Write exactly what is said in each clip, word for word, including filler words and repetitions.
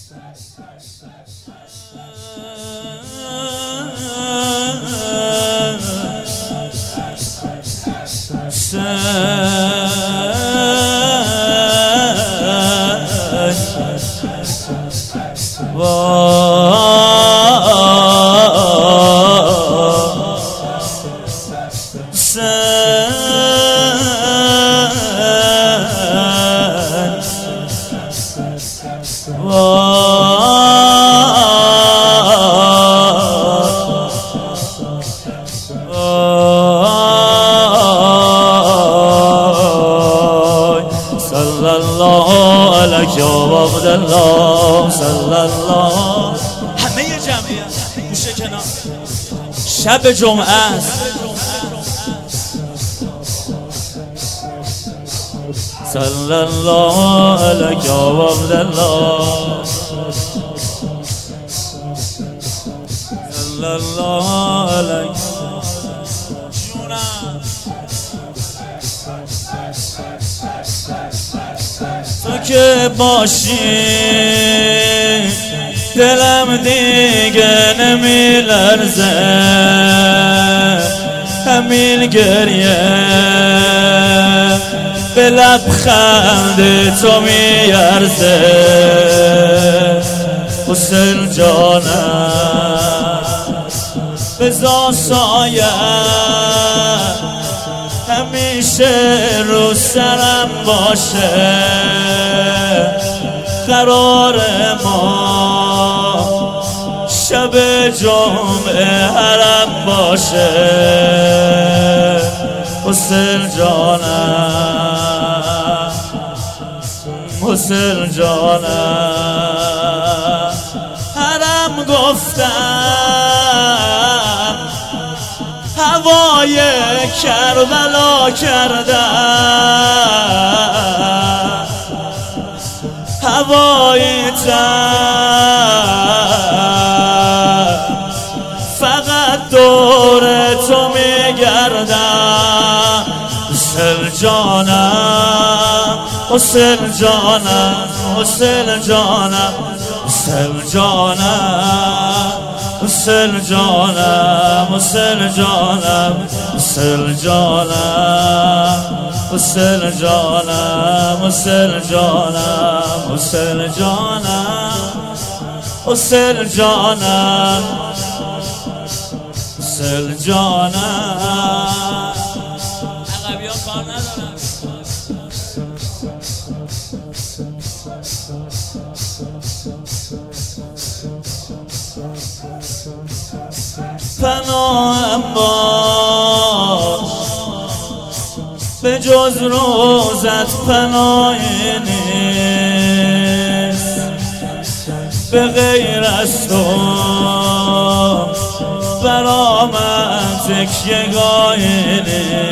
عبدالله صلی الله. همه جمعیت گوشه کنار، شب جمعه است. صلی الله علیک یا عبدالله صلی الله علیک. تو که باشی دلم دیگه نمی لرزه، همین گریه به لبخند تو می ارزه. حسین جانم بذار سایه همیشه رو سرم باشه، قرار ما شب جمعه حرم باشه. حسین جانم حسین جانم حرم گفتم هوای کربلا کردم، هوای تر فقط دور تو میگردم. حسین جانم حسین جانم حسین جانم حسین جانم حسین جانم حسین جانم حسین جانم حسین جانم حسین جانم حسین جانم حسین جانم حسین جانم. عقبیان کار ندارن. پناهم باش به جز روزت پناهی نیست، به غیر از تو برا من تکیه‌گاهی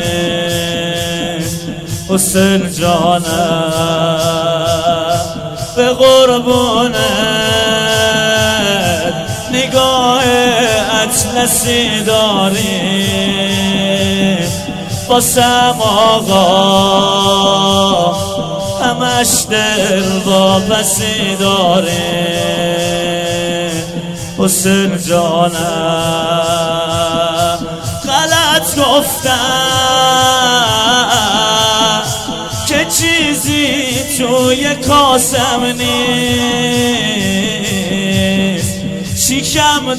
نیست. حسین جانم به قربونت نگاه اطلسی داری، باسم آقا همش دل واپسی داری. حسین جانم غلط گفتم که چیزی توی کاسم نیست، چی کم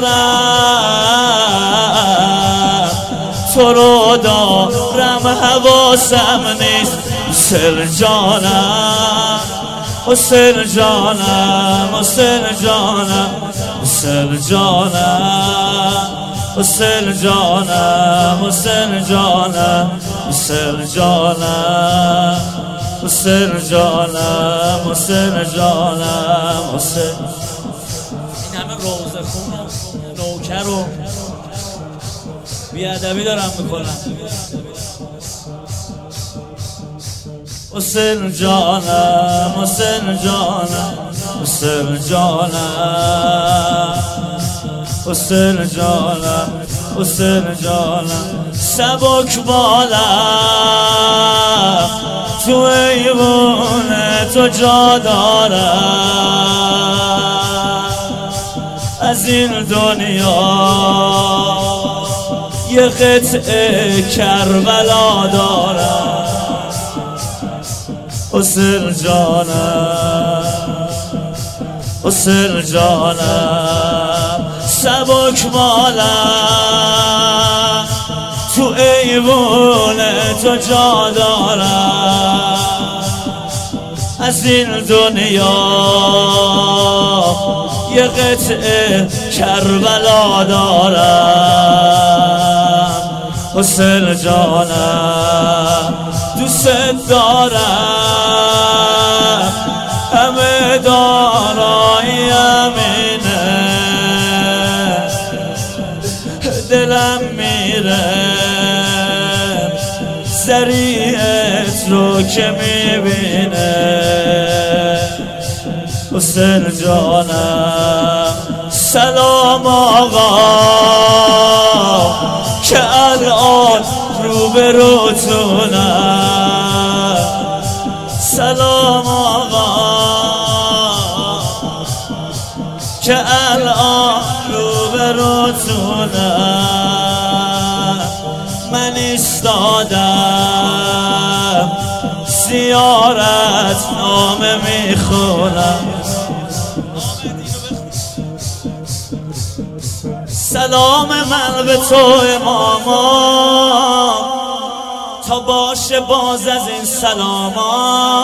دارم تو رو دارم حواسم نیست. حسین جانم حسین جانم حسین جانم حسین جانم حسین جانم حسین جانم حسین جانم حسین جانم حسین جانم حسین. این همه روزه خون و نوکر و بیادبی دارم میکنم. حسین جانم حسین جانم حسین جانم حسین جانم حسین جانم. سبک بالم تو ایوون تو جا دارم، از این دنیا یه قطعه کربلا دارم. حسین جانم حسین جانم سبک مالم تو ایوون تو جا دارم. از این دنیا یه قطعه کربلا دارم. حسین جانم دوست دارم، همه داراییم اینه، دلم میره سریعت رو که میبینه. حسین جانم سلام آقا که الان روبروتونم. سلام آقا که الان روبروتونم. من ایستادم زیارت نامه میخونم. سلام من به تو اماما، تا باشه باز از این سلاما.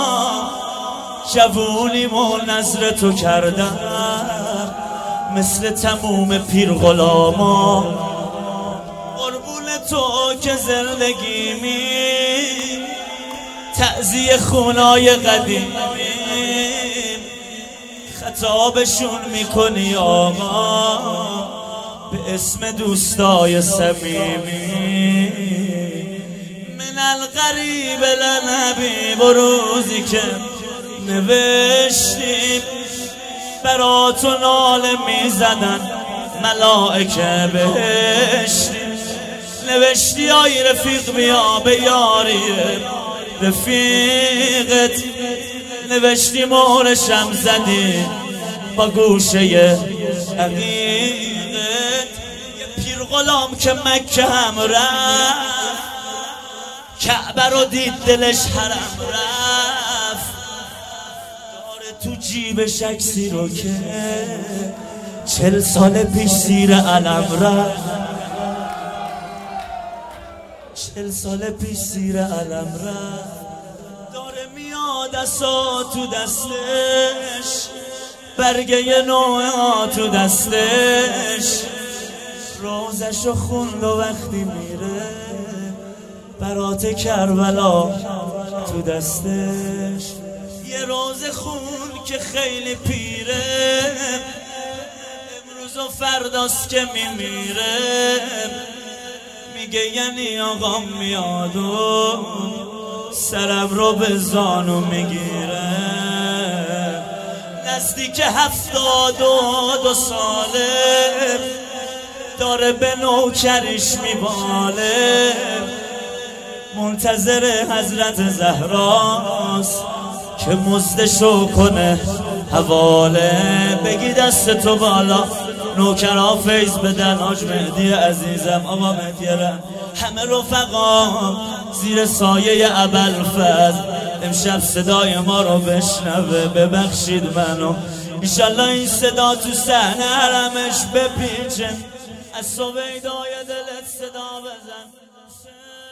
جوونیمو نظر تو کردم مثل تموم پیر غلاما. قربون تو که زندگیمی تعزیه خونای قدیمیم، خطابشون میکنی آقا به اسم دوستای صمیمی. من الغریب لنبی و روزی که نوشتیم براتو ناله میزدن ملائکه بهشتیم. نوشتی آی رفیق بیا به یاری رفیقت، نوشتی مهرشم زدی با گوشه عقیقت. یه پیر غلام که مکه هم رفت، کعبه رو دید دلش حرم رفت. داره تو جیبش عکسی رو که چل سال پیش زیر علم رفت. چل سال پیش زیر علم رفت. داره میاد دستا تو دستش، برگه نوعه ها تو دستش. روزشو خوند و وقتی میره برات کربلا تو دستش. یه روز خون که خیلی پیره، امروز و فرداست که میمیره. میگه یعنی آقا میاد و سرم رو به زانو میگیره. نزدیک هفتاد و دو ساله داره به نوکرش میباله. منتظر حضرت زهراست که مزدشو کنه حواله. بگی دست تو بالا نوکرها فیض بدن. حاج مهدی عزیزم، آقا مهدی رم، همه رفقا زیر سایه ابوالفضل امشب صدای ما رو بشنوه. ببخشید منو، انشالله این صدا تو صحنه حرمش بپیچه. از سویدای دلت صدا بزن.